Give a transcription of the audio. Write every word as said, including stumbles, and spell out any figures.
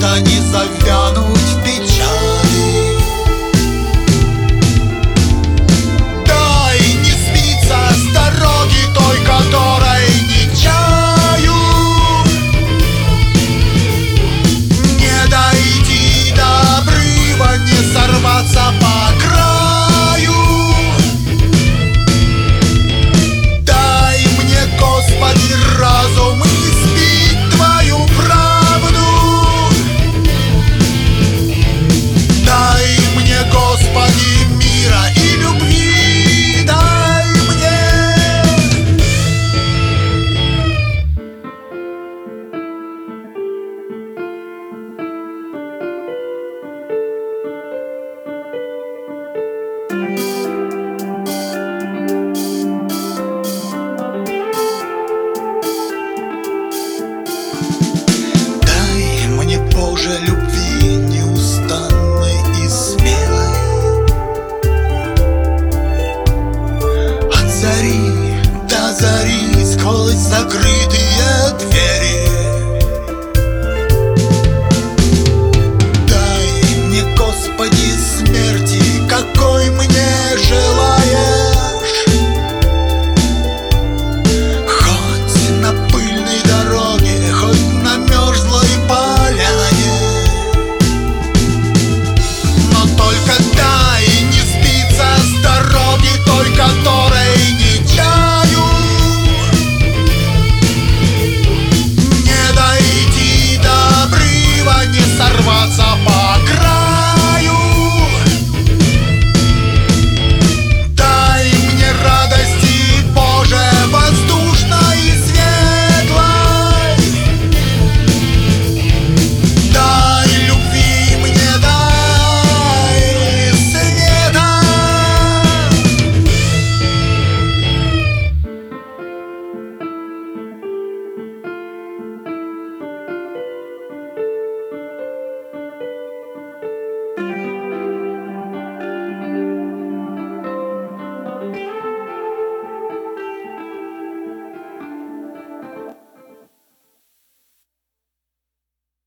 да не завянуть в печали. Дай не сбиться с дороги той, которой не чаю, не дойти до обрыва, не сорваться по краю. Дай мне, Господи, разум испить Твою правду. Дай мне, Господи, мира и любви, дай мне. Дай мне, Боже, любви неустанной и смелой. От зари до зари сквозь закрытые двери